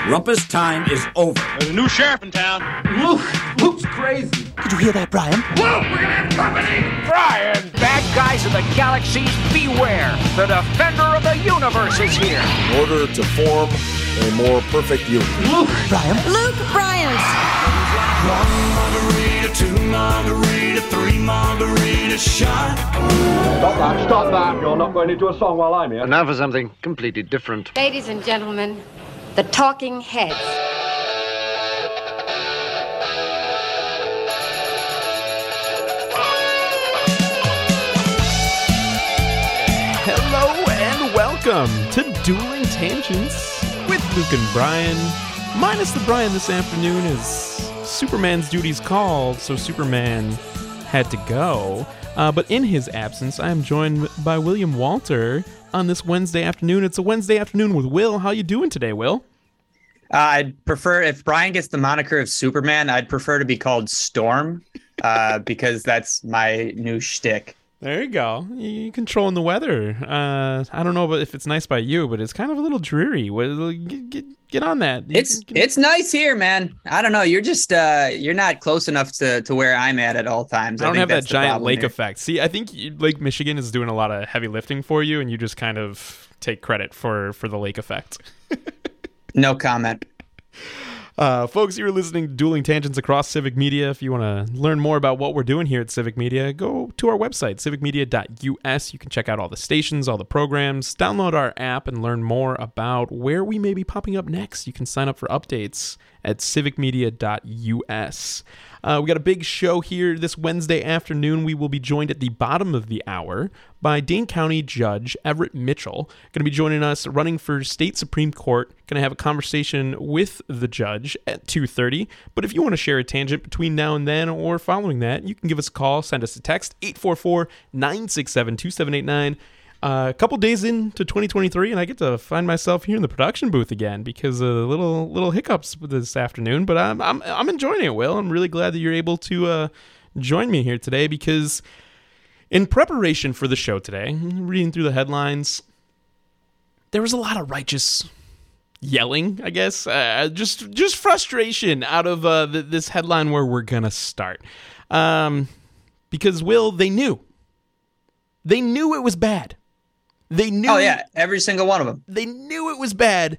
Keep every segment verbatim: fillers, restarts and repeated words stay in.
Rumpus time is over. There's a new sheriff in town. Luke! Luke's crazy. Did you hear that, Brian? Luke, we're gonna have company! Brian! Bad guys of the galaxies, beware! The defender of the universe is here! In order to form a more perfect union. Luke! Brian? Luke Bryant! One margarita, two margarita, three margarita shot. Stop that, stop that. You're not going into a song while I'm here. And now for something completely different. Ladies and gentlemen, the Talking Heads. Hello and welcome to Dueling Tangents with Luke and Brian. Minus the Brian this afternoon as Superman's duties called, so Superman had to go. Uh, but in his absence, I am joined by William Walter on this Wednesday afternoon. It's a Wednesday afternoon with Will. How you doing today, Will? Uh, I'd prefer, if Brian gets the moniker of Superman, I'd prefer to be called Storm, uh, because that's my new shtick. There you go. You're controlling the weather. Uh, I don't know if it's nice by you, but it's kind of a little dreary. Get, get, get on that. It's it's nice here, man. I don't know. You're just uh, you're not close enough to, to where I'm at at all times. I don't I have that giant lake here. effect. See, I think Lake Michigan is doing a lot of heavy lifting for you, and you just kind of take credit for, for the lake effect. No comment. Uh, folks, you're listening to Dueling Tangents across Civic Media. If you want to learn more about what we're doing here at Civic Media, go to our website, civic media dot u s. You can check out all the stations, all the programs, download our app, and learn more about where we may be popping up next. You can sign up for updates at civic media dot u s. Uh, we got a big show here this Wednesday afternoon. We will be joined at the bottom of the hour by Dane County Judge Everett Mitchell. Going to be joining us running for state Supreme Court. Going to have a conversation with the judge at two thirty. But if you want to share a tangent between now and then or following that, you can give us a call, send us a text, eight four four, nine six seven, two seven eight nine. Uh, a couple days into twenty twenty-three, and I get to find myself here in the production booth again because of little little hiccups this afternoon. But I'm I'm I'm enjoying it, Will. I'm really glad that you're able to uh, join me here today because in preparation for the show today, reading through the headlines, there was a lot of righteous yelling, I guess, uh, just just frustration out of uh, the, this headline where we're gonna start, um, because Will, they knew, they knew it was bad. They knew. Oh, yeah. Every single one of them. They knew it was bad,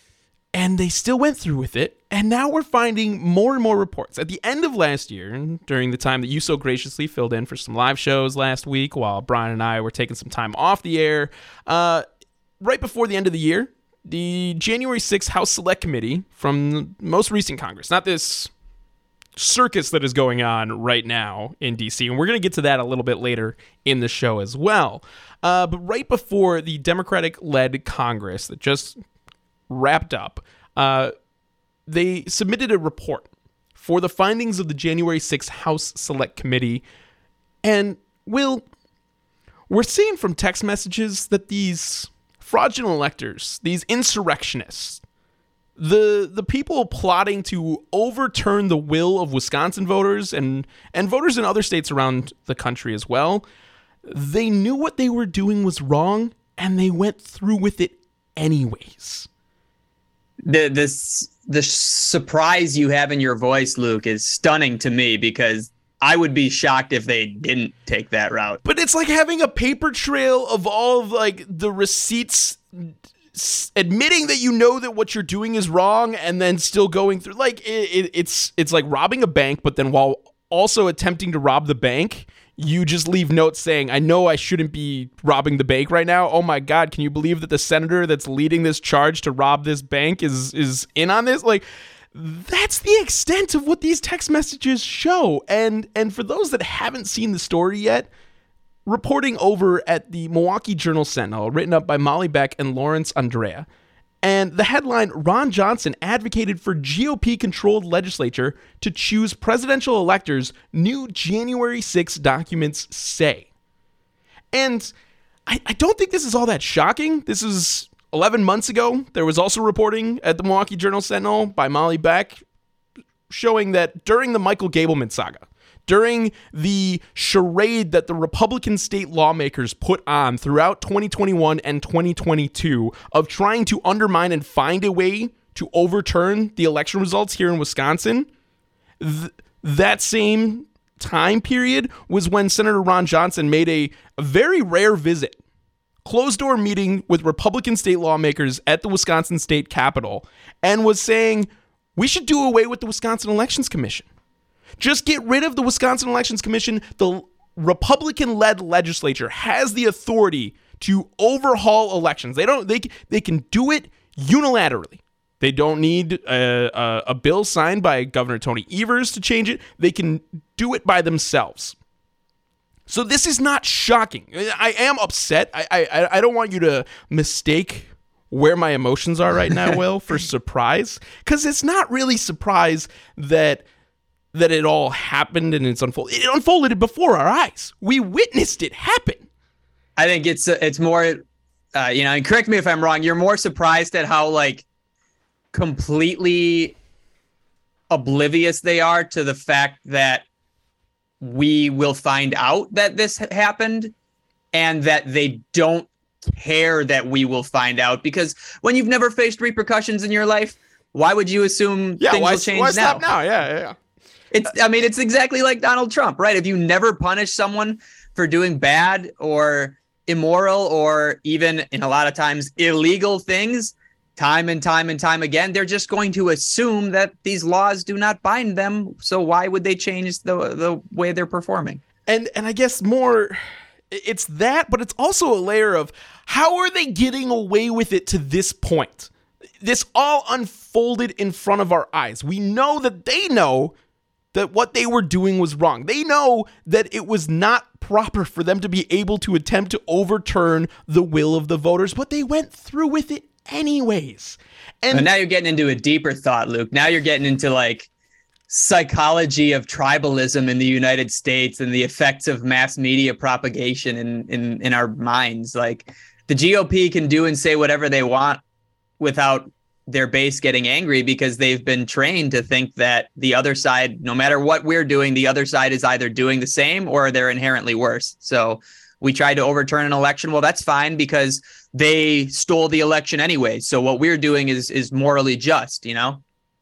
and they still went through with it. And now we're finding more and more reports. At the end of last year, during the time that you so graciously filled in for some live shows last week while Brian and I were taking some time off the air, uh, right before the end of the year, the January sixth House Select Committee from the most recent Congress, not this circus that is going on right now in D C, and we're going to get to that a little bit later in the show as well. Uh, but right before the Democratic-led Congress that just wrapped up, uh, they submitted a report for the findings of the January sixth House Select Committee. And, Will, we're seeing from text messages that these fraudulent electors, these insurrectionists, the the people plotting to overturn the will of Wisconsin voters and, and voters in other states around the country as well, they knew what they were doing was wrong, and they went through with it anyways. The this the surprise you have in your voice, Luke, is stunning to me because I would be shocked if they didn't take that route. But it's like having a paper trail of all of like the receipts admitting that you know that what you're doing is wrong and then still going through. Like it, it, it's it's like robbing a bank, but then while also attempting to rob the bank, you just leave notes saying, I know I shouldn't be robbing the bank right now. Oh my God, can you believe that the senator that's leading this charge to rob this bank is is in on this? Like, that's the extent of what these text messages show. And and for those that haven't seen the story yet, reporting over at the Milwaukee Journal-Sentinel, written up by Molly Beck and Lawrence Andrea. And the headline, Ron Johnson advocated for G O P-controlled legislature to choose presidential electors, new January sixth documents say. And I, I don't think this is all that shocking. This is eleven months ago. There was also reporting at the Milwaukee Journal-Sentinel by Molly Beck showing that during the Michael Gableman saga, during the charade that the Republican state lawmakers put on throughout twenty twenty-one and twenty twenty-two of trying to undermine and find a way to overturn the election results here in Wisconsin, th- that same time period was when Senator Ron Johnson made a, a very rare visit, closed-door meeting with Republican state lawmakers at the Wisconsin State Capitol, and was saying, we should do away with the Wisconsin Elections Commission. Just get rid of the Wisconsin Elections Commission. The Republican-led legislature has the authority to overhaul elections. They don't. They they can do it unilaterally. They don't need a, a, a bill signed by Governor Tony Evers to change it. They can do it by themselves. So this is not shocking. I am upset. I I, I don't want you to mistake where my emotions are right now, Will, for surprise, because it's not really surprise that that it all happened and it's unfolded. It unfolded before our eyes. We witnessed it happen. I think it's uh, it's more, uh, you know, and correct me if I'm wrong. You're more surprised at how like completely oblivious they are to the fact that we will find out that this happened and that they don't care that we will find out, because when you've never faced repercussions in your life, why would you assume yeah, things why, will change why now? Stop now? Yeah, yeah, yeah. It's, I mean, it's exactly like Donald Trump, right? If you never punish someone for doing bad or immoral or even in a lot of times illegal things, time and time and time again, they're just going to assume that these laws do not bind them. So why would they change the the way they're performing? And and I guess more, it's that, but it's also a layer of how are they getting away with it to this point? This all unfolded in front of our eyes. We know that they know that what they were doing was wrong. They know that it was not proper for them to be able to attempt to overturn the will of the voters, but they went through with it anyways. And but now you're getting into a deeper thought, Luke. Now you're getting into like psychology of tribalism in the United States and the effects of mass media propagation in, in, in our minds. Like the G O P can do and say whatever they want without their base getting angry, because they've been trained to think that the other side, no matter what we're doing, the other side is either doing the same or they're inherently worse. So we tried to overturn an election. Well, that's fine because they stole the election anyway. So what we're doing is is morally just, you know?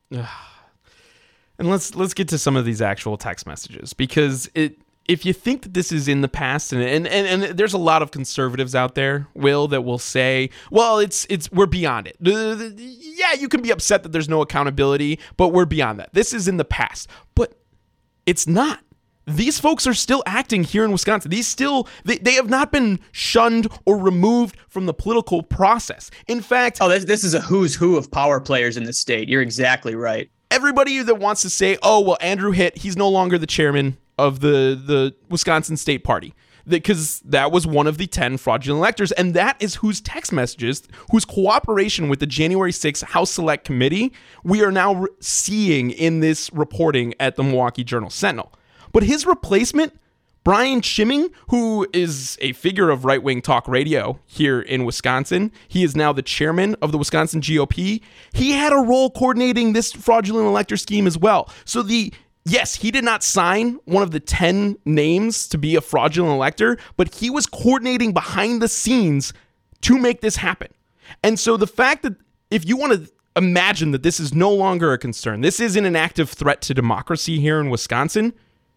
And let's let's get to some of these actual text messages, because it if you think that this is in the past, and, and and and there's a lot of conservatives out there, Will, that will say, well, it's it's we're beyond it. Yeah, you can be upset that there's no accountability, but we're beyond that. This is in the past. But it's not. These folks are still acting here in Wisconsin. These still, they, they have not been shunned or removed from the political process. In fact... Oh, this, this is a who's who of power players in the state. You're exactly right. Everybody that wants to say, oh, well, Andrew Hitt, he's no longer the chairman of the, the Wisconsin State Party, because that was one of the ten fraudulent electors, and that is whose text messages, whose cooperation with the January sixth House Select Committee we are now re- seeing in this reporting at the Milwaukee Journal-Sentinel. But his replacement, Brian Chiming, who is a figure of right-wing talk radio here in Wisconsin, he is now the chairman of the Wisconsin G O P. He had a role coordinating this fraudulent elector scheme as well. So the yes, he did not sign one of the ten names to be a fraudulent elector, but he was coordinating behind the scenes to make this happen. And so the fact that if you want to imagine that this is no longer a concern, this isn't an active threat to democracy here in Wisconsin,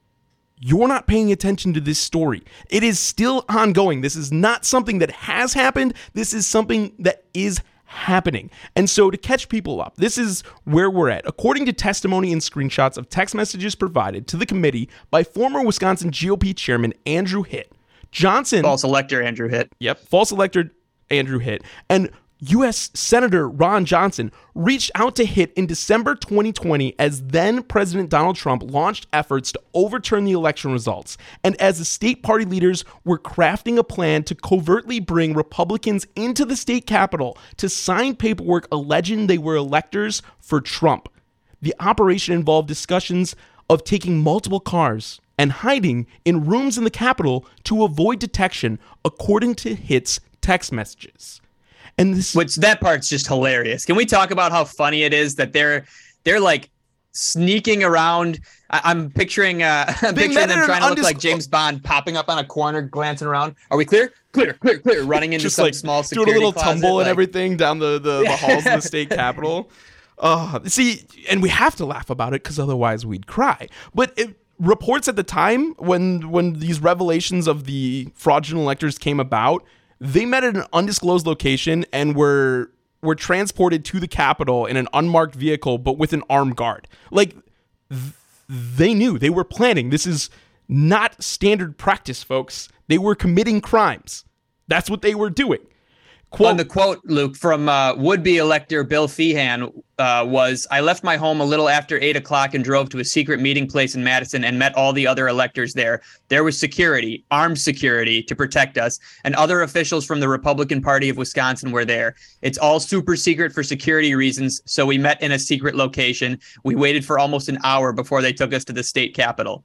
you're not paying attention to this story. It is still ongoing. This is not something that has happened. This is something that is happening. And so to catch people up, this is where we're at. According to testimony and screenshots of text messages provided to the committee by former Wisconsin G O P chairman Andrew Hitt, Johnson... False elector Andrew Hitt. Yep, false elector Andrew Hitt. And U S Senator Ron Johnson reached out to Hitt in December twenty twenty as then President Donald Trump launched efforts to overturn the election results, and as the state party leaders were crafting a plan to covertly bring Republicans into the state capitol to sign paperwork alleging they were electors for Trump. The operation involved discussions of taking multiple cars and hiding in rooms in the Capitol to avoid detection, according to Hitt's text messages. And this, which that part's just hilarious. Can we talk about how funny it is that they're they're like sneaking around? I, I'm picturing uh, I'm picturing them trying to undisc- look like James Bond, popping up on a corner, glancing around. Are we clear? Clear, clear, clear. Running into just some like small security doing a little closet, tumble like... and everything down the, the, the halls of the state capitol. Uh, see, and we have to laugh about it because otherwise we'd cry. But it, reports at the time when when these revelations of the fraudulent electors came about, they met at an undisclosed location and were were transported to the Capitol in an unmarked vehicle, but with an armed guard. Like, th- they knew. They were planning. This is not standard practice, folks. They were committing crimes. That's what they were doing. Quote, On the quote, Luke, from uh, would-be elector Bill Feehan uh, was, I left my home a little after eight o'clock and drove to a secret meeting place in Madison and met all the other electors there. There was security, armed security to protect us, and other officials from the Republican Party of Wisconsin were there. It's all super secret for security reasons, so we met in a secret location. We waited for almost an hour before they took us to the state capitol.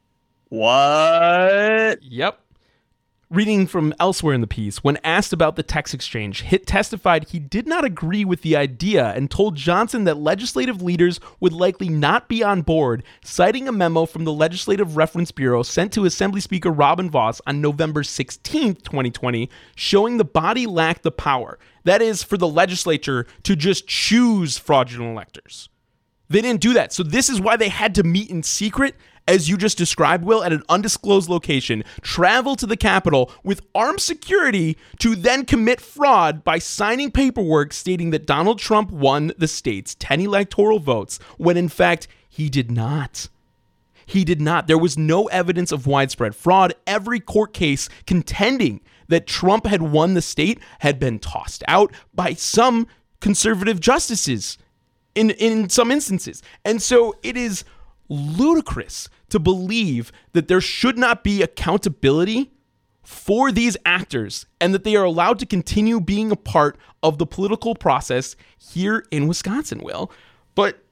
What? Yep. Reading from elsewhere in the piece, when asked about the text exchange, Hitt testified he did not agree with the idea and told Johnson that legislative leaders would likely not be on board, citing a memo from the Legislative Reference Bureau sent to Assembly Speaker Robin Vos on November sixteenth, twenty twenty, showing the body lacked the power. That is, for the legislature to just choose fraudulent electors. They didn't do that, so this is why they had to meet in secret, as you just described, Will, at an undisclosed location, travel to the Capitol with armed security to then commit fraud by signing paperwork stating that Donald Trump won the state's ten electoral votes, when in fact he did not. He did not. There was no evidence of widespread fraud. Every court case contending that Trump had won the state had been tossed out by some conservative justices in, in some instances. And so it is ludicrous to believe that there should not be accountability for these actors and that they are allowed to continue being a part of the political process here in Wisconsin, Will. But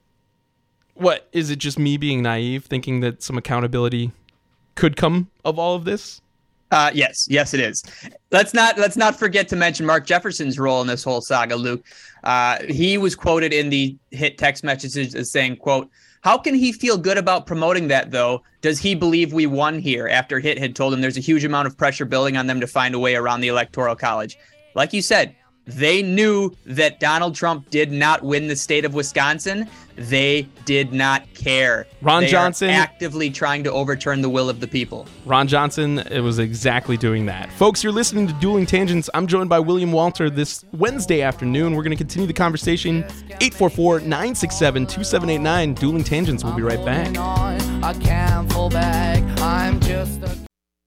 what, is it just me being naive, thinking that some accountability could come of all of this? Uh, yes, yes, it is. Let's not let's not forget to mention Mark Jefferson's role in this whole saga, Luke. Uh, he was quoted in the Hitt text messages as saying, quote, "How can he feel good about promoting that, though? Does he believe we won here?" After Hitt had told him there's a huge amount of pressure building on them to find a way around the Electoral College. Like you said, they knew that Donald Trump did not win the state of Wisconsin. They did not care. Ron they Johnson are actively trying to overturn the will of the people. Ron Johnson, it was exactly doing that. Folks, you're listening to Dueling Tangents. I'm joined by William Walter this Wednesday afternoon. We're going to continue the conversation. eight four four, nine six seven, two seven eight nine. Dueling Tangents. We'll be right back. I can't fall back. I'm just a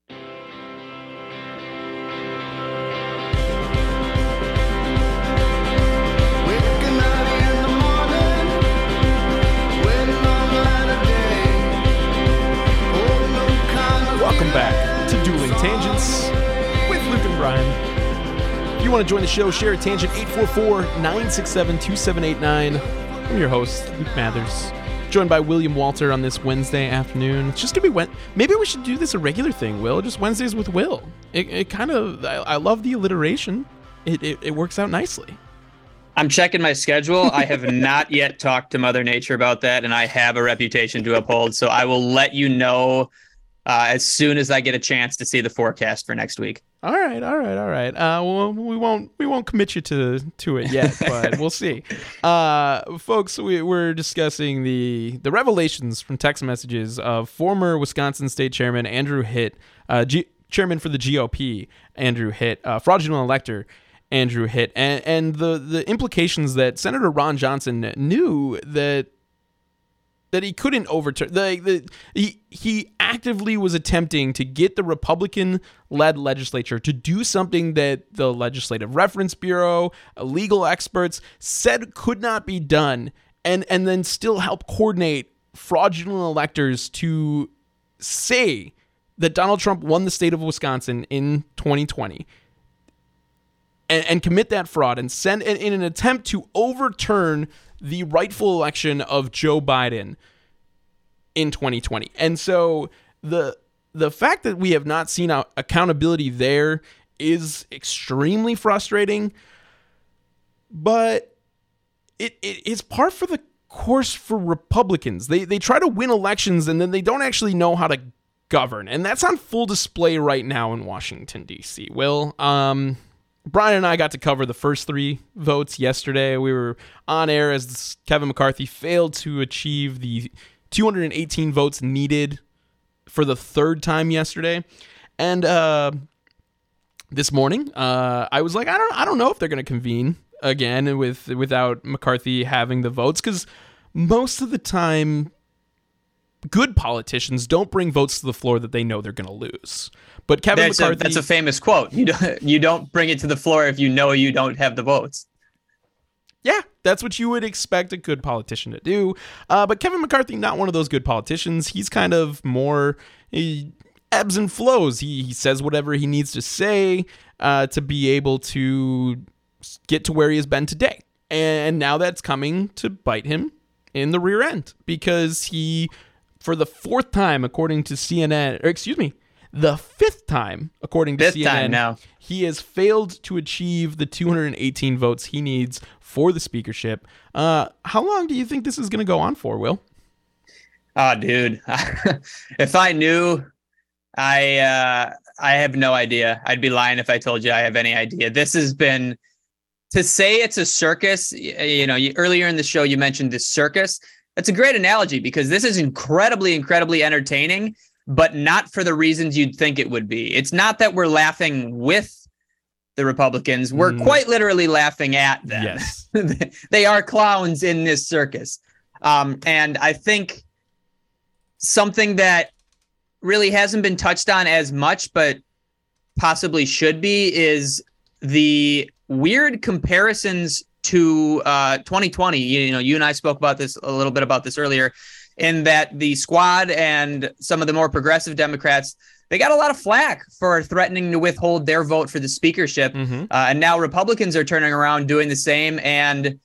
Welcome back to Dueling Tangents with Luke and Brian. If you want to join the show, share a tangent, eight four four, nine six seven, two seven eight nine. I'm your host, Luke Mathers, joined by William Walter on this Wednesday afternoon. It's just going to be Wed- Maybe we should do this a regular thing, Will, just Wednesdays with Will. It, it kind of, I, I love the alliteration. It, it, it works out nicely. I'm checking my schedule. I have not yet talked to Mother Nature about that, and I have a reputation to uphold, so I will let you know Uh, as soon as I get a chance to see the forecast for next week. All right, all right, all right. Uh, well, we won't we won't commit you to to it yet, but we'll see. Uh, folks, we, we're discussing the the revelations from text messages of former Wisconsin State Chairman Andrew Hitt, uh, G- Chairman for the G O P, Andrew Hitt, uh, fraudulent elector Andrew Hitt, and and the the implications that Senator Ron Johnson knew that. that he couldn't overturn. The, the, he, he actively was attempting to get the Republican-led legislature to do something that the Legislative Reference Bureau, legal experts said could not be done, and, and then still help coordinate fraudulent electors to say that Donald Trump won the state of Wisconsin in twenty twenty. And, and commit that fraud and send in, in an attempt to overturn the rightful election of Joe Biden in twenty twenty. And so the the fact that we have not seen accountability there is extremely frustrating, but it, it it's par for the course for Republicans. They they try to win elections and then they don't actually know how to govern. And that's on full display right now in Washington, D C. Will, um... Brian and I got to cover the first three votes yesterday. We were on air as Kevin McCarthy failed to achieve the two hundred eighteen votes needed for the third time yesterday. And uh, this morning, uh, I was like, I don't, I don't know if they're going to convene again with without McCarthy having the votes, because most of the time, good politicians don't bring votes to the floor that they know they're going to lose. But Kevin that's McCarthy, a, that's a famous quote. You don't you don't bring it to the floor if you know you don't have the votes. Yeah, that's what you would expect a good politician to do. Uh, but Kevin McCarthy, not one of those good politicians. He's kind of more he ebbs and flows. He he says whatever he needs to say uh, to be able to get to where he has been today. And now that's coming to bite him in the rear end, because he, for the fourth time, according to C N N, or excuse me, the fifth time, according to fifth C N N, time now. he has failed to achieve the two hundred eighteen votes he needs for the speakership. Uh, how long do you think this is going to go on for, Will? Oh, dude. If I knew, I uh, I have no idea. I'd be lying if I told you I have any idea. This has been, to say it's a circus, you know, you, earlier in the show, you mentioned this circus. That's a great analogy, because this is incredibly, incredibly entertaining, but not for the reasons you'd think it would be. It's not that we're laughing with the Republicans. We're mm. quite literally laughing at them. Yes. They are clowns in this circus. Um, and I think something that really hasn't been touched on as much, but possibly should be, is the weird comparisons to uh, twenty twenty. You, you know, you and I spoke about this a little bit about this earlier, in that the squad and some of the more progressive Democrats, they got a lot of flack for threatening to withhold their vote for the speakership. Mm-hmm. Uh, and now Republicans are turning around doing the same. And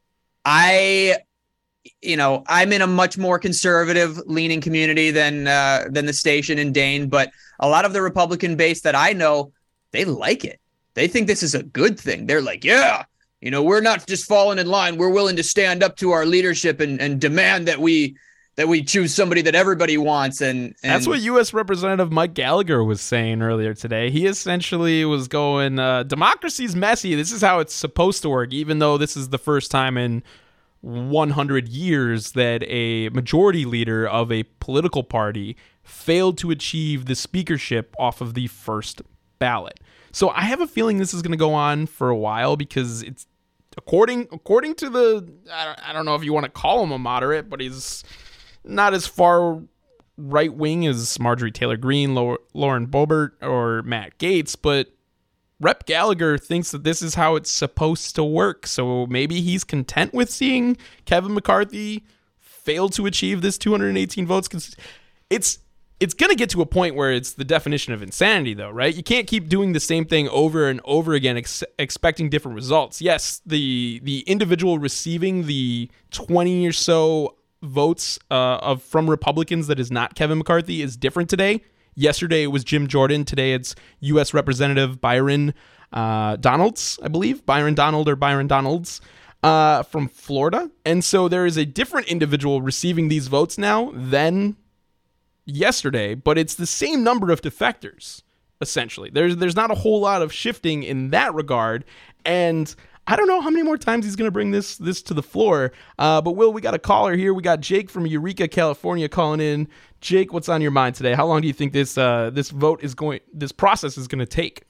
I, you know, I'm in a much more conservative leaning community than uh, than the station in Dane, but a lot of the Republican base that I know, they like it. They think this is a good thing. They're like, yeah, you know, we're not just falling in line. We're willing to stand up to our leadership and, and demand that we that we choose somebody that everybody wants. And, and that's what U S Representative Mike Gallagher was saying earlier today. He essentially was going, uh, democracy's messy. This is how it's supposed to work, even though this is the first time in one hundred years that a majority leader of a political party failed to achieve the speakership off of the first ballot. So I have a feeling this is going to go on for a while, because it's according according to the, I don't, I don't know if you want to call him a moderate, but he's not as far right wing as Marjorie Taylor Greene, Lauren Boebert, or Matt Gaetz, but Rep Gallagher thinks that this is how it's supposed to work. So maybe he's content with seeing Kevin McCarthy fail to achieve this two hundred eighteen votes, because it's It's going to get to a point where it's the definition of insanity, though, right? You can't keep doing the same thing over and over again, ex- expecting different results. Yes, the the individual receiving the twenty or so votes uh, of from Republicans that is not Kevin McCarthy is different today. Yesterday, it was Jim Jordan. Today, it's U S Representative Byron uh, Donalds, I believe. Byron Donald or Byron Donalds uh, from Florida. And so there is a different individual receiving these votes now than yesterday, but it's the same number of defectors, essentially. There's there's not a whole lot of shifting in that regard, and I don't know how many more times he's going to bring this this to the floor. Uh, but Will, we got a caller here. We got Jake from Eureka, California, calling in. Jake, what's on your mind today? How long do you think this uh, this vote is going, this process is going to take?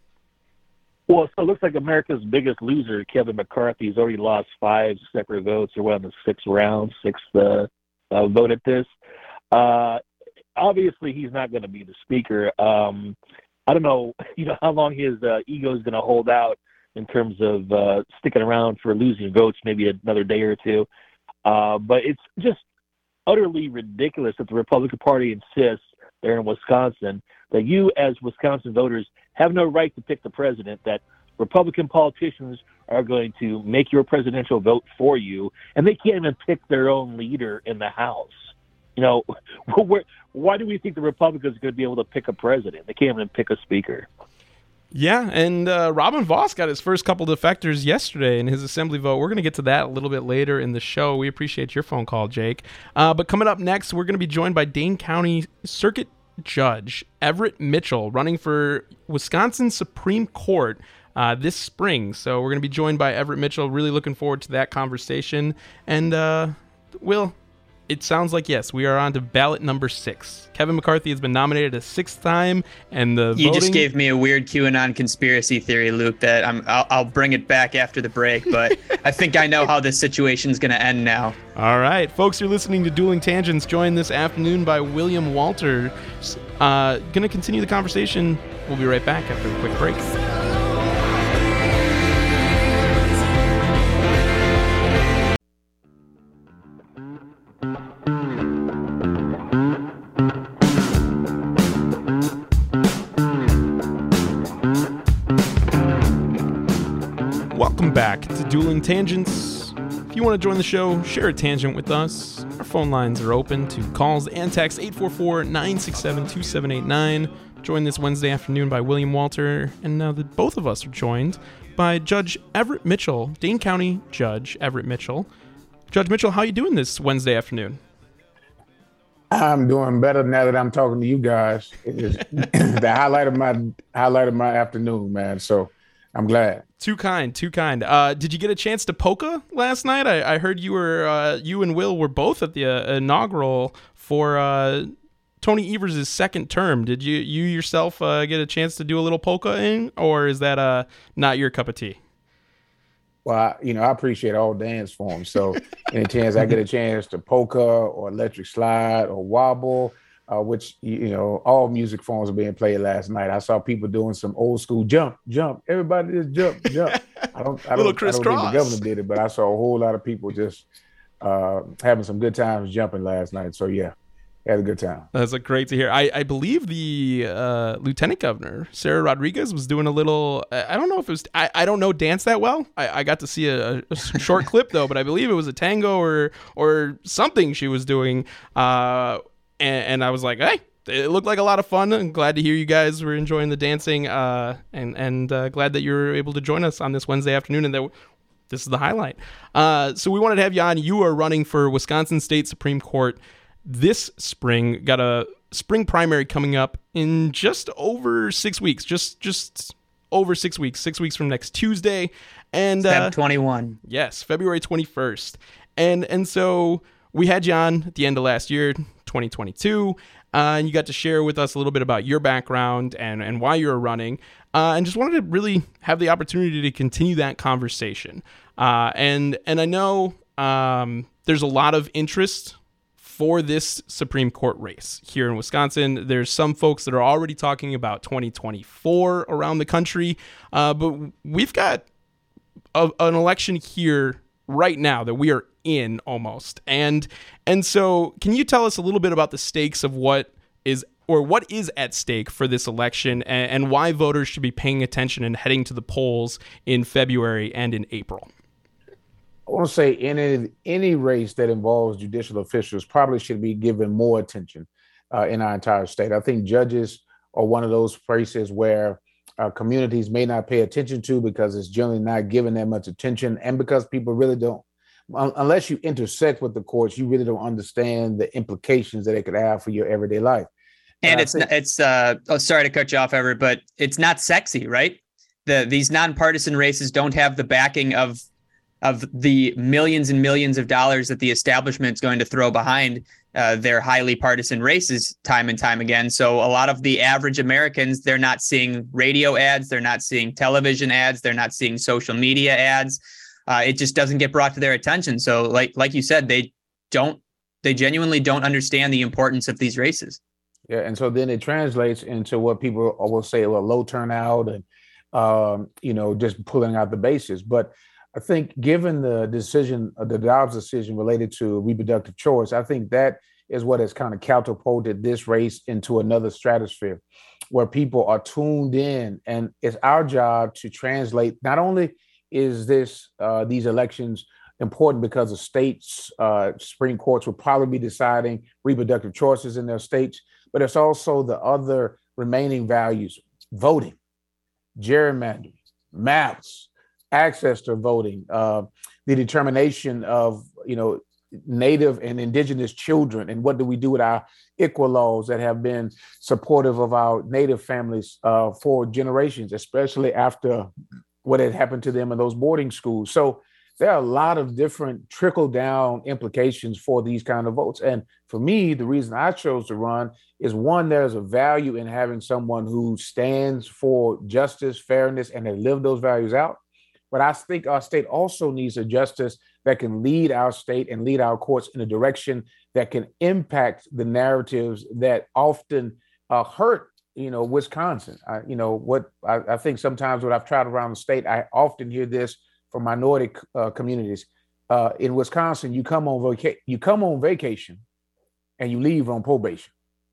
Well, so it looks like America's biggest loser, Kevin McCarthy, has already lost five separate votes, or one in the sixth round, sixth uh, uh, vote at this. Uh, obviously, he's not going to be the speaker. Um, I don't know, you know, how long his uh, ego is going to hold out in terms of uh, sticking around for losing votes, maybe another day or two. Uh, but it's just utterly ridiculous that the Republican Party insists there in Wisconsin that you, as Wisconsin voters, have no right to pick the president, that Republican politicians are going to make your presidential vote for you, and they can't even pick their own leader in the House. You know, where, why do we think the Republicans are going to be able to pick a president? They can't even pick a speaker. Yeah, and uh, Robin Vos got his first couple defectors yesterday in his assembly vote. We're going to get to that a little bit later in the show. We appreciate your phone call, Jake. Uh, but coming up next, we're going to be joined by Dane County Circuit Judge Everett Mitchell, running for Wisconsin Supreme Court. uh, this spring. So we're going to be joined by Everett Mitchell. Really looking forward to that conversation. And, uh, Will, it sounds like, yes, we are on to ballot number six. Kevin McCarthy has been nominated a sixth time, and the You voting... just gave me a weird QAnon conspiracy theory, Luke, that I'm, I'll, I'll bring it back after the break, but I think I know how this situation is going to end now. All right, folks, you're listening to Dueling Tangents, joined this afternoon by William Walter. Uh, going to continue the conversation. We'll be right back after a quick break. Welcome back to Dueling Tangents. If you want to join the show, share a tangent with us. Our phone lines are open to calls and texts eight four four, nine six seven, two seven eight nine. Joined this Wednesday afternoon by William Walter, and now that both of us are joined by Judge Everett Mitchell, Dane County Judge Everett Mitchell. Judge Mitchell, how are you doing this Wednesday afternoon? I'm doing better now that I'm talking to you guys. It is the highlight of my highlight of my afternoon, man. So I'm glad. Too kind, too kind. Uh, did you get a chance to polka last night? I, I heard you were, uh, you and Will were both at the uh, inaugural for uh, Tony Evers' second term. Did you, you yourself uh, get a chance to do a little polka-ing, or is that uh, not your cup of tea? Well, I, you know, I appreciate all dance forms. So any chance I get a chance to polka or electric slide or wobble, uh, which, you know, all music forms are being played last night. I saw people doing some old school jump, jump. Everybody just jump, jump. I don't, I don't, I don't think the governor did it, but I saw a whole lot of people just uh, having some good times jumping last night. So, yeah. Had a good time. That's like great to hear. I, I believe the uh, Lieutenant Governor, Sarah Rodriguez, was doing a little, I don't know if it was, I, I don't know dance that well. I, I got to see a, a short clip though, but I believe it was a tango or or something she was doing. Uh, and, and I was like, hey, it looked like a lot of fun. I'm glad to hear you guys were enjoying the dancing uh, and, and uh, glad that you were able to join us on this Wednesday afternoon and that this is the highlight. Uh, so we wanted to have you on. You are running for Wisconsin State Supreme Court this spring. Got a spring primary coming up in just over six weeks, just just over six weeks, six weeks from next Tuesday. And Feb uh, twenty-one. Yes, February twenty-first. And and so we had you on at the end of last year, twenty twenty-two, uh, and you got to share with us a little bit about your background and, and why you were running, uh, and just wanted to really have the opportunity to continue that conversation. Uh, and, and I know um, there's a lot of interest for this Supreme Court race here in Wisconsin. There's some folks that are already talking about twenty twenty-four around the country, uh, but we've got a, an election here right now that we are in almost. And and so can you tell us a little bit about the stakes of what is or what is at stake for this election and, and why voters should be paying attention and heading to the polls in February and in April? I want to say any any race that involves judicial officials probably should be given more attention uh, in our entire state. I think judges are one of those places where uh, communities may not pay attention to because it's generally not given that much attention, and because people really don't, un- unless you intersect with the courts, you really don't understand the implications that it could have for your everyday life. And, and it's think- it's uh oh sorry to cut you off, Everett, but it's not sexy, right? The these nonpartisan races don't have the backing of of the millions and millions of dollars that the establishment is going to throw behind uh, their highly partisan races time and time again. So a lot of the average Americans, they're not seeing radio ads, they're not seeing television ads, they're not seeing social media ads. Uh, it just doesn't get brought to their attention. So like like you said, they don't, they genuinely don't understand the importance of these races. Yeah, and so then it translates into what people will say, well, low turnout and, um, you know, just pulling out the bases. But I think given the decision, the Dobbs decision related to reproductive choice, I think that is what has kind of catapulted this race into another stratosphere where people are tuned in. And it's our job to translate. Not only is this uh, these elections important because the states, uh, Supreme Courts will probably be deciding reproductive choices in their states, but it's also the other remaining values: voting, gerrymandering, maps, access to voting, uh, the determination of, you know, Native and Indigenous children, and what do we do with our I C W A laws that have been supportive of our Native families uh, for generations, especially after what had happened to them in those boarding schools. So there are a lot of different trickle down implications for these kind of votes. And for me, the reason I chose to run is, one, there's a value in having someone who stands for justice, fairness, and they live those values out. But I think our state also needs a justice that can lead our state and lead our courts in a direction that can impact the narratives that often uh, hurt, you know, Wisconsin. I, you know, what I, I think sometimes when I've traveled around the state, I often hear this from minority uh, communities. Uh, in Wisconsin, you come on vaca- you come on vacation and you leave on probation.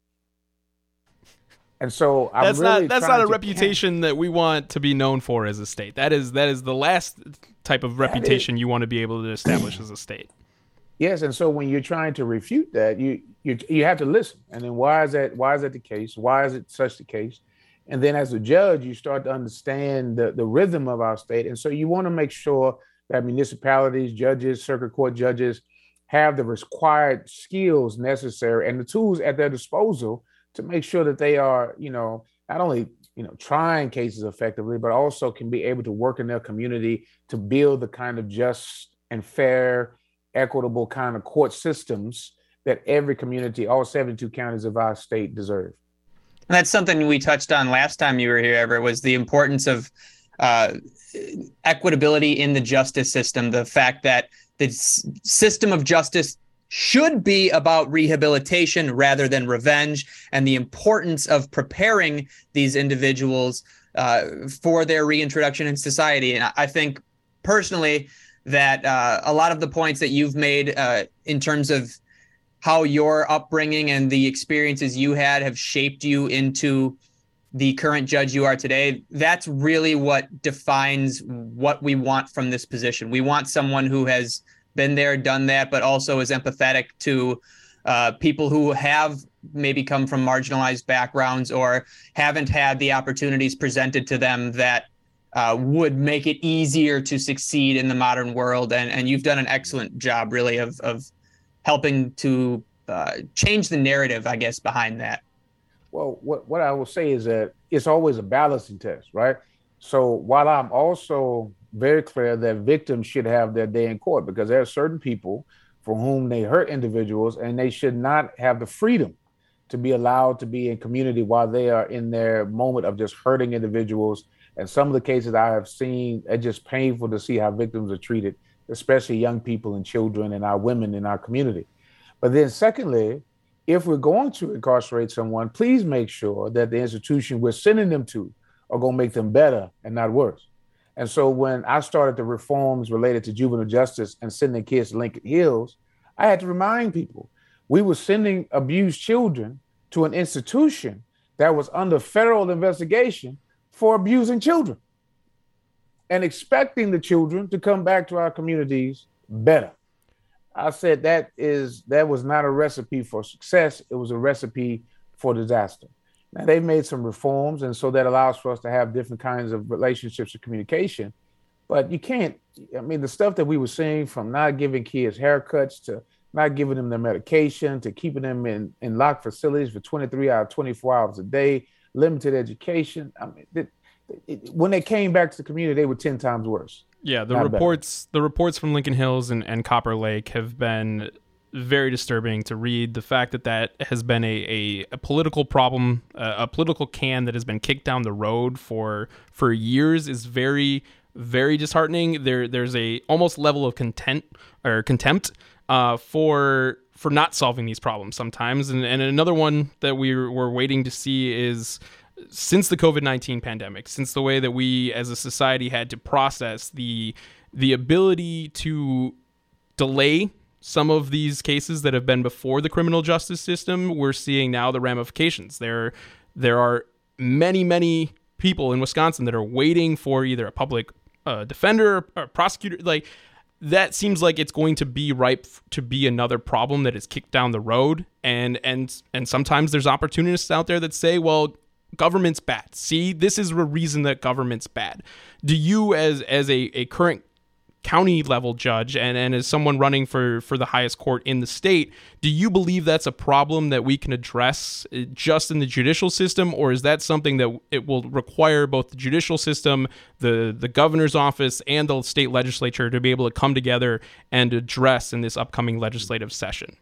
And so I'm that's really not that's not a to, reputation that we want to be known for as a state. That is that is the last type of reputation you want to be able to establish as a state. Yes, and so when you're trying to refute that, you you you have to listen. And then why is that? Why is that the case? Why is it such the case? And then as a judge, you start to understand the, the rhythm of our state. And so you want to make sure that municipalities, judges, circuit court judges have the required skills necessary and the tools at their disposal to make sure that they are, you know, not only, you know, trying cases effectively, but also can be able to work in their community to build the kind of just and fair, equitable kind of court systems that every community, all seventy-two counties of our state deserve. And that's something we touched on last time you were here, Everett, was the importance of uh, equitability in the justice system. The fact that the s- system of justice should be about rehabilitation rather than revenge, and the importance of preparing these individuals uh, for their reintroduction in society. And I think personally that uh, a lot of the points that you've made uh, in terms of how your upbringing and the experiences you had have shaped you into the current judge you are today, that's really what defines what we want from this position. We want someone who has been there, done that, but also is empathetic to uh, people who have maybe come from marginalized backgrounds or haven't had the opportunities presented to them that uh, would make it easier to succeed in the modern world. And, and you've done an excellent job, really, of, of helping to uh, change the narrative, I guess, behind that. Well, what, what I will say is that it's always a balancing test, right? So while I'm also very clear that victims should have their day in court, because there are certain people for whom they hurt individuals and they should not have the freedom to be allowed to be in community while they are in their moment of just hurting individuals. And some of the cases I have seen, it's just painful to see how victims are treated, especially young people and children and our women in our community. But then secondly, if we're going to incarcerate someone, please make sure that the institution we're sending them to are going to make them better and not worse. And so when I started the reforms related to juvenile justice and sending kids to Lincoln Hills, I had to remind people we were sending abused children to an institution that was under federal investigation for abusing children and expecting the children to come back to our communities better. I said that is that was not a recipe for success. It was a recipe for disaster. Now, they've made some reforms, and so that allows for us to have different kinds of relationships and communication. But you can't, I mean, the stuff that we were seeing, from not giving kids haircuts to not giving them their medication to keeping them in, in locked facilities for twenty-three hours, twenty-four hours a day, limited education. I mean, it, it, when they came back to the community, they were ten times worse. Yeah, the Not reports better. the reports from Lincoln Hills and, and Copper Lake have been very disturbing to read. The fact that that has been a, a, a political problem, uh, a political can that has been kicked down the road for for years is very, very disheartening. There there's a almost level of content or contempt uh, for for not solving these problems sometimes. And, and another one that we we're waiting to see is, since the COVID nineteen pandemic, since the way that we as a society had to process the the ability to delay some of these cases that have been before the criminal justice system, we're seeing now the ramifications. There, there are many, many people in Wisconsin that are waiting for either a public uh, defender or prosecutor. Like, that seems like it's going to be ripe to be another problem that is kicked down the road. And and and sometimes there's opportunists out there that say, well, government's bad. See, this is the reason that government's bad. Do you, as as a, a current county level judge and, and as someone running for, for the highest court in the state, do you believe that's a problem that we can address just in the judicial system, or is that something that it will require both the judicial system, the, the governor's office, and the state legislature to be able to come together and address in this upcoming legislative session?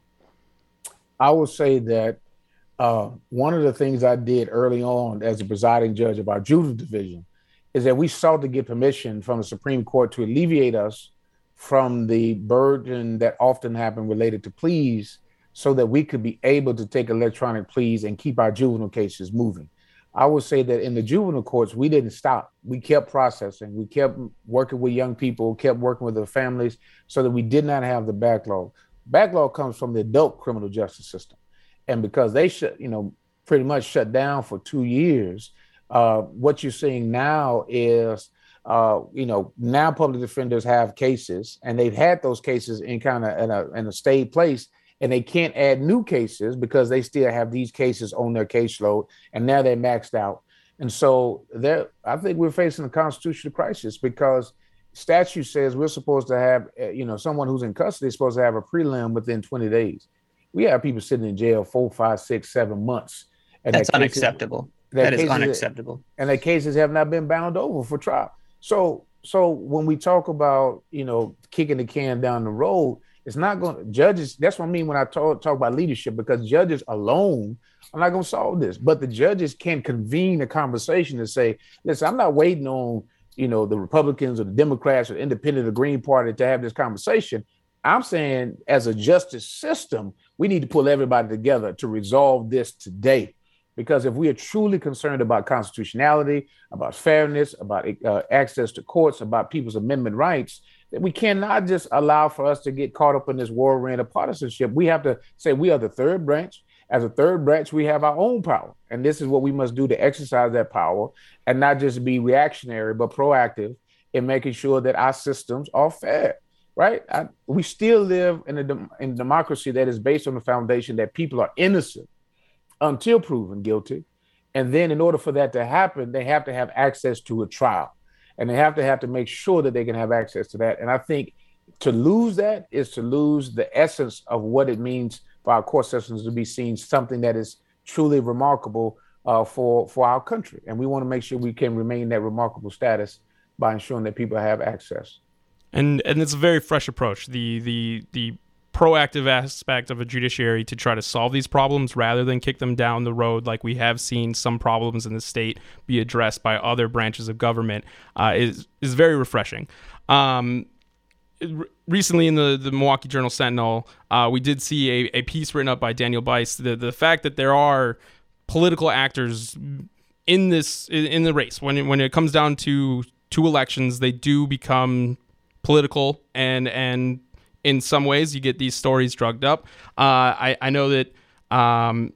I would say that uh, one of the things I did early on as the presiding judge of our juvenile division is that we sought to get permission from the Supreme Court to alleviate us from the burden that often happened related to pleas so that we could be able to take electronic pleas and keep our juvenile cases moving. I would say that in the juvenile courts, we didn't stop. We kept processing. We kept working with young people, kept working with their families so that we did not have the backlog. Backlog comes from the adult criminal justice system. And because they shut, you know, pretty much shut down for two years, Uh, what you're seeing now is, uh, you know, now public defenders have cases and they've had those cases in kind of in a, in a stayed place, and they can't add new cases because they still have these cases on their caseload, and now they're maxed out. And so there, I think we're facing a constitutional crisis because statute says we're supposed to have, you know, someone who's in custody is supposed to have a prelim within twenty days. We have people sitting in jail four, five, six, seven months. And That's cases, unacceptable. That is unacceptable. And their cases have not been bound over for trial. So so when we talk about, you know, kicking the can down the road, it's not going to, judges, that's what I mean when I talk, talk about leadership, because judges alone are not going to solve this. But the judges can convene a conversation and say, listen, I'm not waiting on, you know, the Republicans or the Democrats or the Independent or Green Party to have this conversation. I'm saying as a justice system, we need to pull everybody together to resolve this today. Because if we are truly concerned about constitutionality, about fairness, about uh, access to courts, about people's amendment rights, then we cannot just allow for us to get caught up in this whirlwind of partisanship. We have to say we are the third branch. As a third branch, we have our own power. And this is what we must do to exercise that power and not just be reactionary, but proactive in making sure that our systems are fair, right? I, we still live in a, in a democracy that is based on the foundation that people are innocent until proven guilty. And then in order for that to happen, they have to have access to a trial, and they have to have to make sure that they can have access to that. And I think to lose that is to lose the essence of what it means for our court systems to be seen something that is truly remarkable uh, for, for our country. And we want to make sure we can remain that remarkable status by ensuring that people have access. And and it's a very fresh approach. The the the proactive aspect of a judiciary to try to solve these problems rather than kick them down the road like we have seen some problems in the state be addressed by other branches of government uh, is is very refreshing. Um, recently in the, the Milwaukee Journal Sentinel, uh, we did see a, a piece written up by Daniel Bice. The, the fact that there are political actors in this in the race, when it, when it comes down to two elections, they do become political, and and in some ways, you get these stories drugged up. Uh, I, I know that um,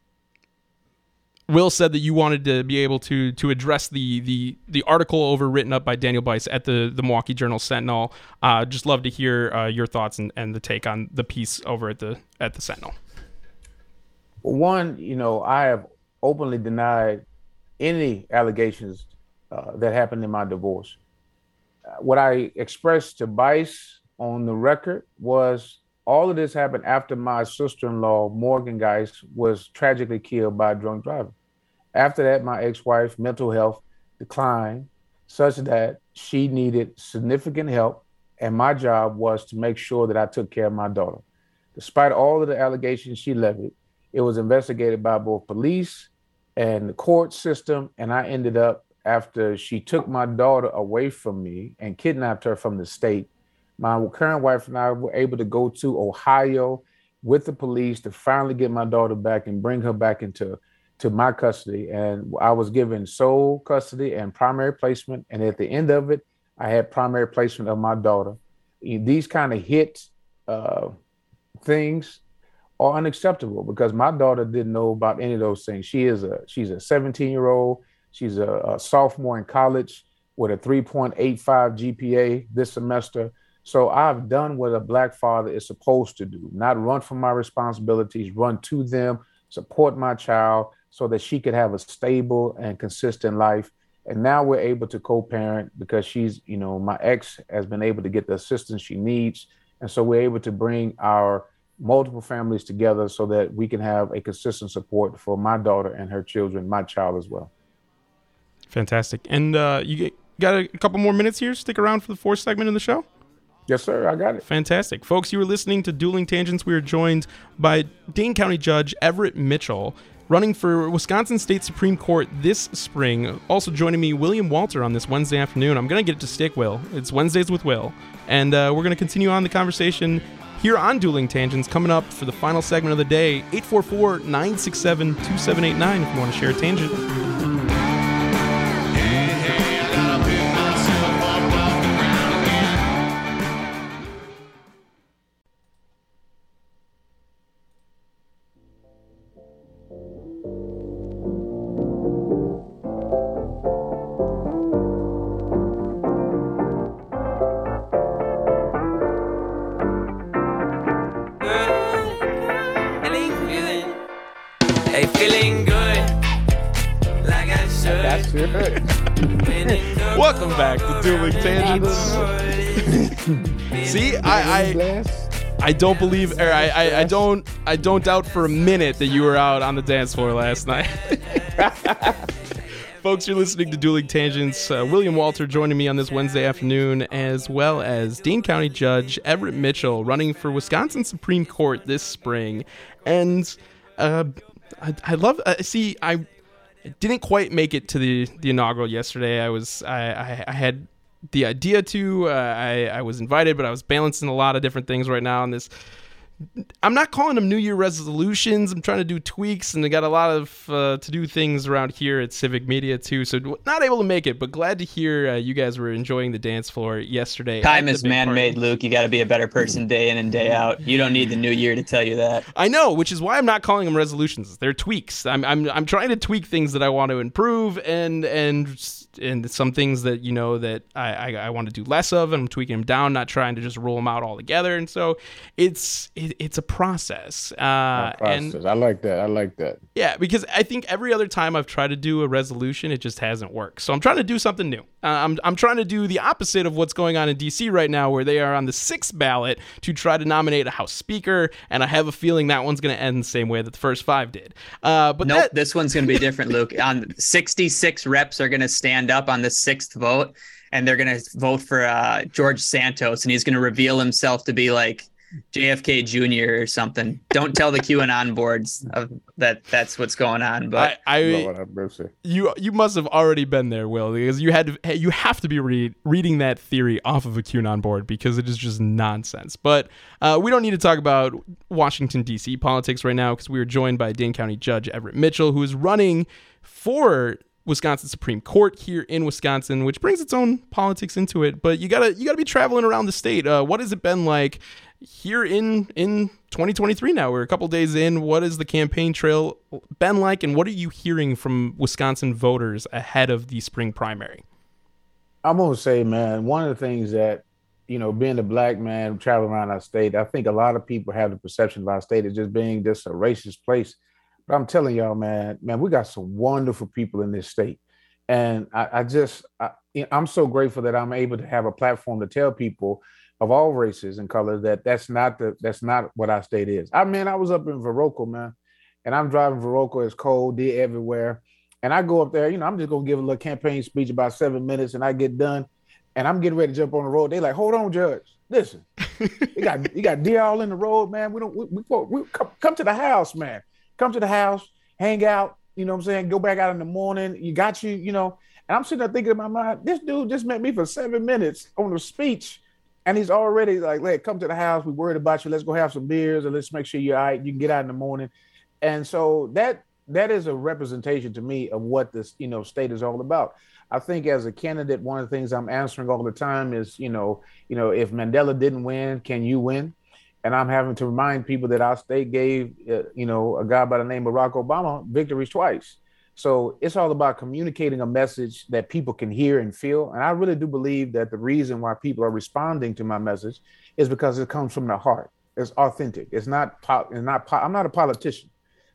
Will said that you wanted to be able to to address the the the article over written up by Daniel Bice at the, the Milwaukee Journal Sentinel. Uh, just love to hear uh, your thoughts and, and the take on the piece over at the at the Sentinel. Well, one, you know, I have openly denied any allegations uh, that happened in my divorce. Uh, what I expressed to Bice on the record was all of this happened after my sister-in-law, Morgan Geis, was tragically killed by a drunk driver. After that, my ex-wife mental health declined such that she needed significant help, and my job was to make sure that I took care of my daughter. Despite all of the allegations she levied, it was investigated by both police and the court system, and I ended up, after she took my daughter away from me and kidnapped her from the state, my current wife and I were able to go to Ohio with the police to finally get my daughter back and bring her back into to my custody. And I was given sole custody and primary placement. And at the end of it, I had primary placement of my daughter. These kind of hit uh, things are unacceptable because my daughter didn't know about any of those things. She is a she's a seventeen year old. She's a, a sophomore in college with a three point eight five G P A this semester. So I've done what a Black father is supposed to do, not run from my responsibilities, run to them, support my child so that she could have a stable and consistent life. And now we're able to co-parent because she's, you know, my ex has been able to get the assistance she needs. And so we're able to bring our multiple families together so that we can have a consistent support for my daughter and her children, my child as well. Fantastic. And uh, you get, got a couple more minutes here. Stick around for the fourth segment of the show. Yes, sir. I got it. Fantastic. Folks, you were listening to Dueling Tangents. We are joined by Dane County Judge Everett Mitchell, running for Wisconsin State Supreme Court this spring. Also joining me, William Walter, on this Wednesday afternoon. I'm going to get it to stick, Will. It's Wednesdays with Will. And uh, we're going to continue on the conversation here on Dueling Tangents. Coming up for the final segment of the day, eight four four, nine six seven, two seven eight nine if you want to share a tangent. Welcome back to Dueling Tangents. See, I, I I don't believe, or I, I I don't I don't doubt for a minute that you were out on the dance floor last night. Folks, you're listening to Dueling Tangents. Uh, William Walter joining me on this Wednesday afternoon, as well as Dane County Judge Everett Mitchell, running for Wisconsin Supreme Court this spring. And uh, I, I love, uh, see, I didn't quite make it to the, the inaugural yesterday. I was, I, I, I had the idea to, uh, I, I was invited, but I was balancing a lot of different things right now on this. I'm not calling them New Year resolutions. I'm trying to do tweaks, and I got a lot of uh, to do things around here at Civic Media too. So not able to make it, but glad to hear uh, you guys were enjoying the dance floor yesterday. Time is man-made, Luke. You got to be a better person day in and day out. You don't need the new year to tell you that. I know, which is why I'm not calling them resolutions. They're tweaks. I'm I'm I'm trying to tweak things that I want to improve, and and and some things that you know that I I, I want to do less of, and I'm tweaking them down, not trying to just roll them out all together. And so it's it, it's a process. Uh, process. And I like that. I like that. Yeah, because I think every other time I've tried to do a resolution, it just hasn't worked. So I'm trying to do something new. Uh, I'm I'm trying to do the opposite of what's going on in D C right now, where they are on the sixth ballot to try to nominate a House Speaker, and I have a feeling that one's going to end the same way that the first five did. Uh, but nope, that- this one's going to be different, Luke. On sixty-six reps are going to stand up on the sixth vote, and they're going to vote for uh, George Santos, and he's going to reveal himself to be like J F K Junior or something. Don't tell the QAnon boards of that that's what's going on. But I, I you you must have already been there, Will, because you had to, you have to be read, reading that theory off of a QAnon board, because it is just nonsense. But uh, we don't need to talk about Washington D C politics right now, because we are joined by Dane County Judge Everett Mitchell, who is running for Wisconsin Supreme Court here in Wisconsin, which brings its own politics into it. But you gotta you gotta be traveling around the state. Uh, what has it been like here in in twenty twenty-three now? We're a couple days in. What has the campaign trail been like, and what are you hearing from Wisconsin voters ahead of the spring primary? I'm gonna say, man, one of the things that, you know, being a black man traveling around our state, I think a lot of people have the perception of our state as just being just a racist place. But I'm telling y'all, man, man, we got some wonderful people in this state. And I, I just, I, I'm so grateful that I'm able to have a platform to tell people of all races and colors that that's not the, that's not what our state is. I mean, I was up in Viroqua, man, and I'm driving Viroqua. It's cold, deer everywhere. And I go up there, you know, I'm just going to give a little campaign speech about seven minutes and I get done and I'm getting ready to jump on the road. They like, hold on, Judge. Listen, you got, you got deer all in the road, man. We don't, we, we, we come, come to the house, man. Come to the house, hang out, you know what I'm saying? Go back out in the morning. You got you, you know. And I'm sitting there thinking in my mind, this dude just met me for seven minutes on the speech. And he's already like, hey, come to the house. We worried about you. Let's go have some beers and let's make sure you're all right. You can get out in the morning. And so that that is a representation to me of what this, you know, state is all about. I think as a candidate, one of the things I'm answering all the time is, you know, you know, if Mandela didn't win, can you win? And I'm having to remind people that our state gave, uh, you know, a guy by the name of Barack Obama victories twice. So it's all about communicating a message that people can hear and feel. And I really do believe that the reason why people are responding to my message is because it comes from the heart. It's authentic. It's not, po- it's not po- I'm not a politician.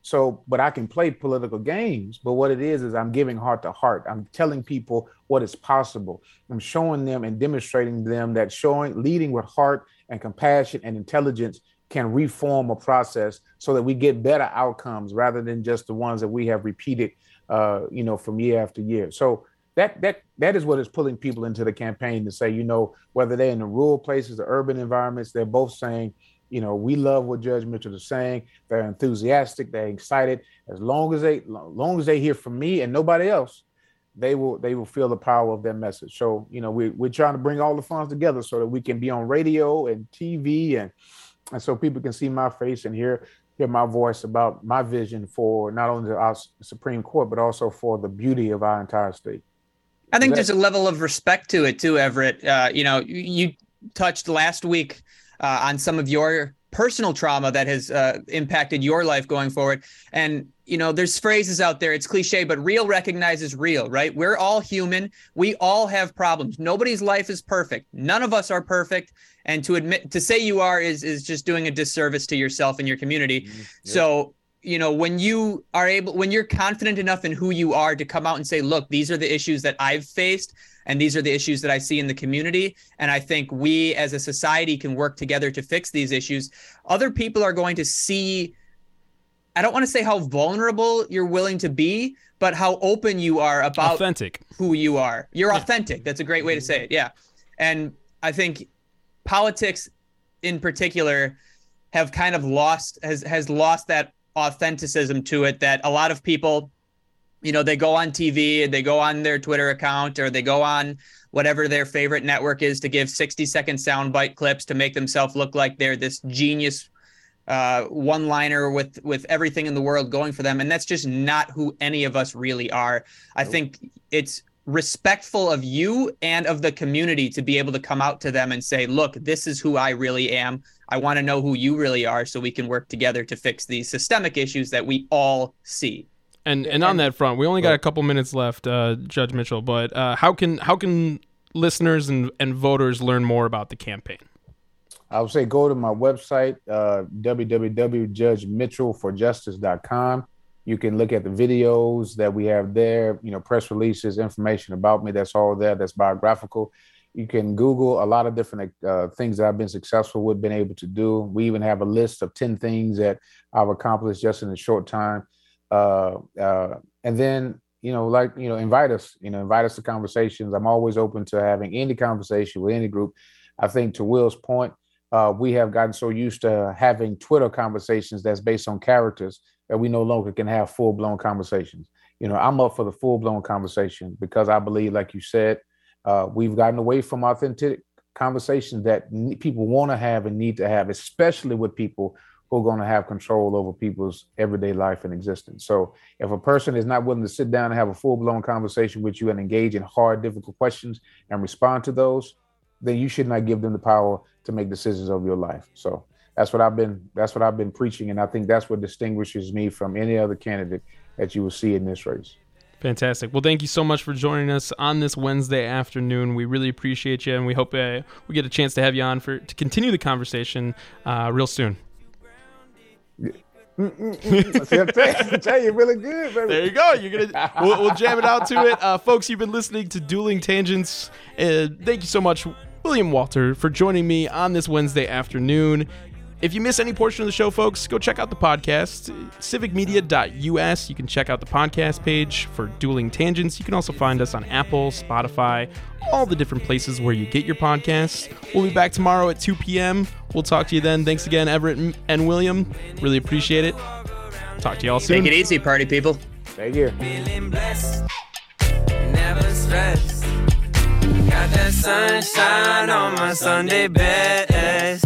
So, but I can play political games. But what it is, is I'm giving heart to heart. I'm telling people what is possible. I'm showing them and demonstrating them that showing, leading with heart and compassion and intelligence can reform a process so that we get better outcomes rather than just the ones that we have repeated, uh, you know, from year after year. So that that that is what is pulling people into the campaign to say, you know, whether they're in the rural places or urban environments, they're both saying, you know, we love what Judge Mitchell is saying. They're enthusiastic. They're excited. As long as they, as long as they hear from me and nobody else, they will, they will feel the power of their message. So, you know, we, we're trying to bring all the funds together so that we can be on radio and T V, and and so people can see my face and hear hear my voice about my vision for not only our Supreme Court but also for the beauty of our entire state. I think that- there's a level of respect to it too, Everett. Uh, you know, you, you touched last week Uh, on some of your personal trauma that has uh, impacted your life going forward. And, you know, there's phrases out there, it's cliche, but real recognizes real, right? We're all human. We all have problems. Nobody's life is perfect. None of us are perfect. And to admit, to say you are is, is just doing a disservice to yourself and your community. Mm-hmm. Yep. So, you know, when you are able, when you're confident enough in who you are to come out and say, look, these are the issues that I've faced, and these are the issues that I see in the community. And I think we as a society can work together to fix these issues. Other people are going to see, I don't want to say how vulnerable you're willing to be, but how open you are about authentic. Who you are. You're yeah. authentic. That's a great way to say it. Yeah. And I think politics in particular have kind of lost, has, has lost that authenticism to it, that a lot of people, you know, they go on T V, they go on their Twitter account, or they go on whatever their favorite network is to give sixty second soundbite clips to make themselves look like they're this genius uh, one-liner with, with everything in the world going for them. And that's just not who any of us really are. I think it's respectful of you and of the community to be able to come out to them and say, look, this is who I really am. I want to know who you really are so we can work together to fix these systemic issues that we all see. And and on that front, we only got a couple minutes left, uh, Judge Mitchell, but uh, how can how can listeners and, and voters learn more about the campaign? I would say go to my website, uh, w w w dot judge mitchell for justice dot com. You can look at the videos that we have there, you know, press releases, information about me. That's all there. That's biographical. You can Google a lot of different uh, things that I've been successful with, been able to do. We even have a list of ten things that I've accomplished just in a short time. Uh, uh, and then, you know, like, you know, invite us, you know, invite us to conversations. I'm always open to having any conversation with any group. I think to Will's point, uh, we have gotten so used to having Twitter conversations that's based on characters that we no longer can have full blown conversations. You know, I'm up for the full blown conversation because I believe, like you said, uh, we've gotten away from authentic conversations that n- people want to have and need to have, especially with people who are going to have control over people's everyday life and existence. So if a person is not willing to sit down and have a full-blown conversation with you and engage in hard, difficult questions and respond to those, then you should not give them the power to make decisions of your life. So that's what I've been, that's what I've been preaching. And I think that's what distinguishes me from any other candidate that you will see in this race. Fantastic. Well, thank you so much for joining us on this Wednesday afternoon. We really appreciate you, and we hope uh, we get a chance to have you on for to continue the conversation uh, real soon. See, I'm telling you, really good, baby. There you go. You're gonna we'll, we'll jam it out to it, uh, folks. You've been listening to Dueling Tangents. Uh, thank you so much, William Walter, for joining me on this Wednesday afternoon. If you miss any portion of the show, folks, go check out the podcast, civic media dot u s. You can check out the podcast page for Dueling Tangents. You can also find us on Apple, Spotify, all the different places where you get your podcasts. We'll be back tomorrow at two p.m. We'll talk to you then. Thanks again, Everett and William. Really appreciate it. Talk to you all soon. Take it easy, party people. Thank you. Feeling blessed, never stressed. Got that sunshine on my Sunday best.